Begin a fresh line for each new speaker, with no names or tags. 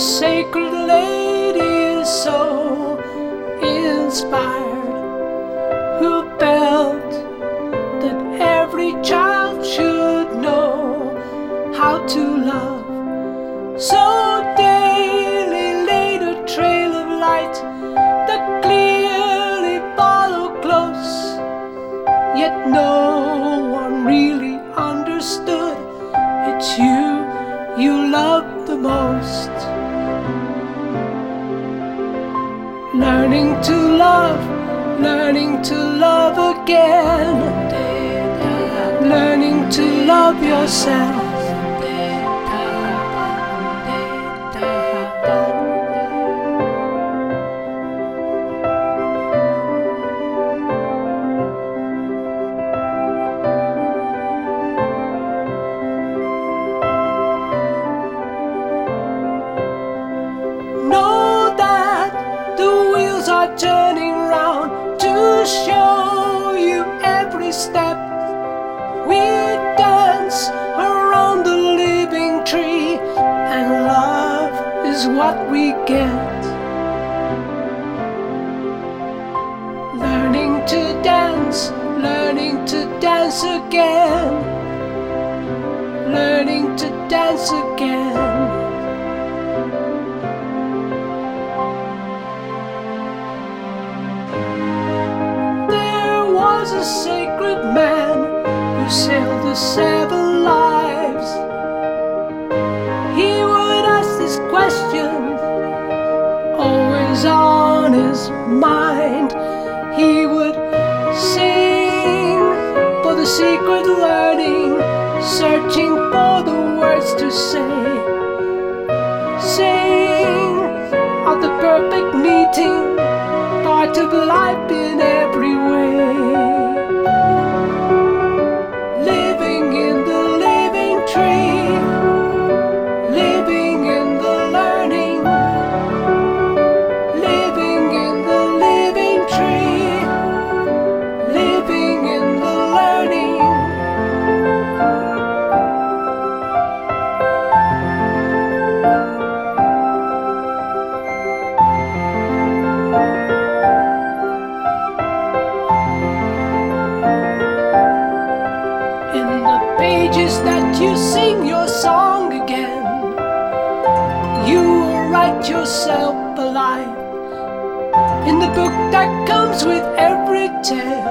sacred lady is so inspired, who felt that every child should know how to love. So daily laid a trail of light that clearly followed close, yet no one really understood. It's you love the most. Learning to love again, learning to love yourself. Turning round to show you every step. We dance around the living tree, and love is what we get. Learning to dance again, learning to dance again. Was a sacred man who sailed the 7 lives. He would ask this question, always on his mind. He would sing for the secret learning, searching for the words to say. Sing of the perfect meeting, part of life in every way. Living in the living tree, living in the learning, living in the living tree, living in the learning. Pages that you sing your song again, you will write yourself alive in the book that comes with every tale.